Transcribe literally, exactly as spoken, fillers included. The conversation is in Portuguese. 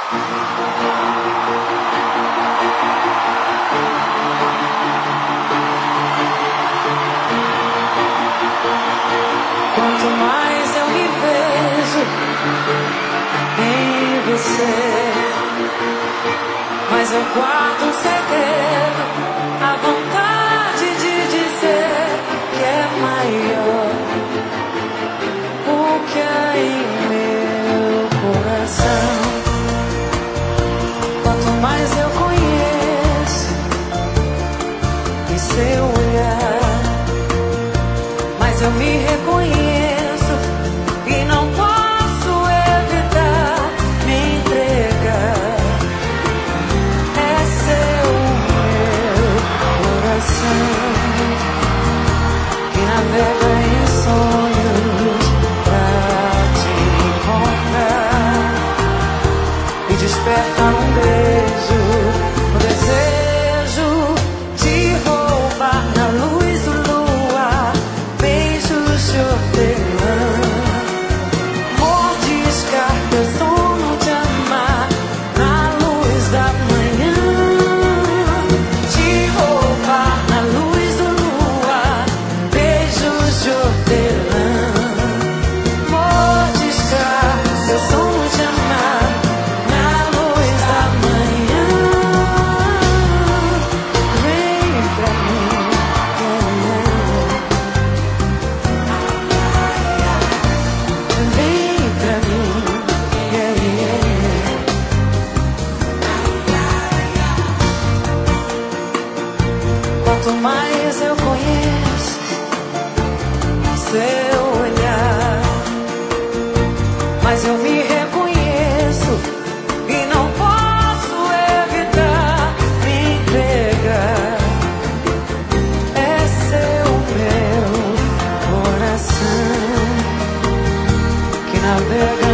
Quanto mais eu me vejo em você, mas eu guardo um segredo, a vontade de dizer que é maior o que há em meu coração. Quanto mais eu conheço em seu olhar, mas eu me reconheço e não posso evitar me entregar. É seu meu coração que navega em sonhos pra te encontrar e desperta um beijo, um desejo de roubar na luz do luar, beijos de hortelã, mordiscar teu sono de amar na luz da manhã, te roubar na luz do luar, beijos de hortelã, mordiscar teu sono de amar na luz da manhã. Vem pra mim, vem pra mim, yeah, yeah. Quanto mais eu conheço seu olhar, mas eu me reconheço e não posso evitar me entregar. É seu meu coração que navega